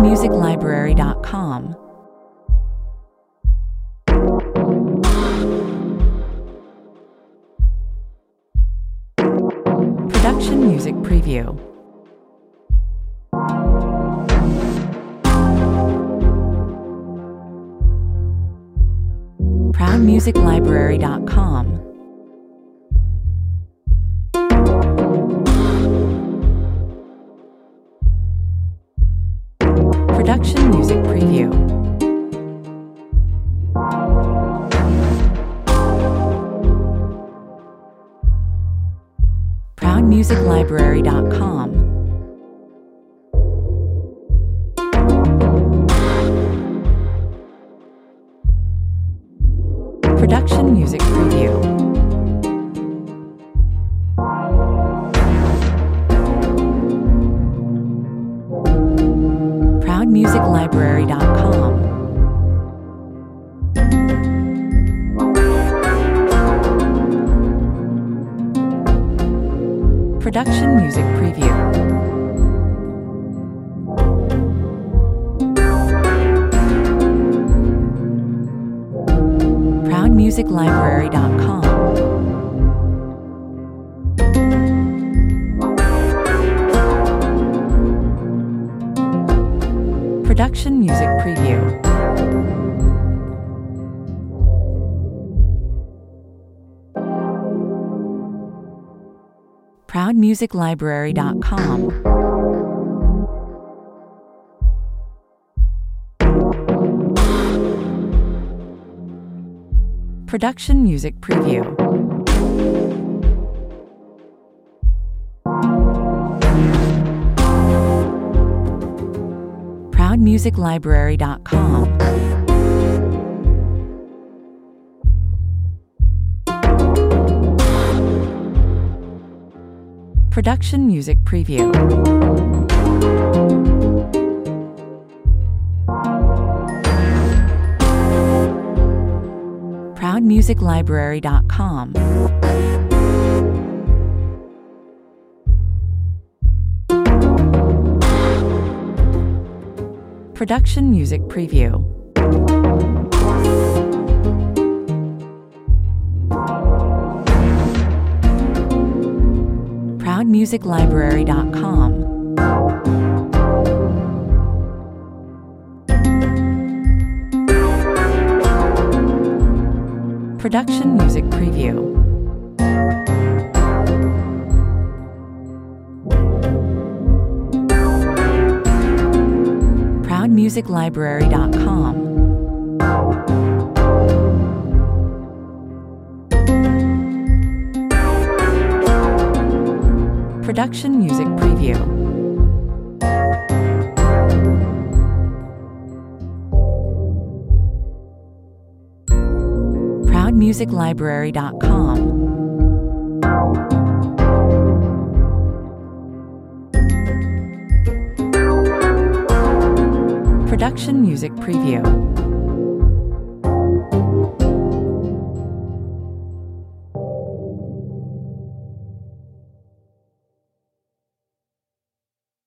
ProudMusicLibrary.com. Production Music Preview. ProudMusicLibrary.com. Production Music Preview. ProudMusicLibrary.com. Production Music Preview. ProudMusicLibrary.com. Production Music Preview. ProudMusicLibrary.com. Production Music Preview. ProudMusicLibrary.com. Production Music Preview. ProudMusicLibrary.com. Production Music Preview. ProudMusicLibrary.com. Production Music Preview. ProudMusicLibrary.com. Production Music Preview. ProudMusicLibrary.com. Production Music Preview. ProudMusicLibrary.com. Production Music Preview.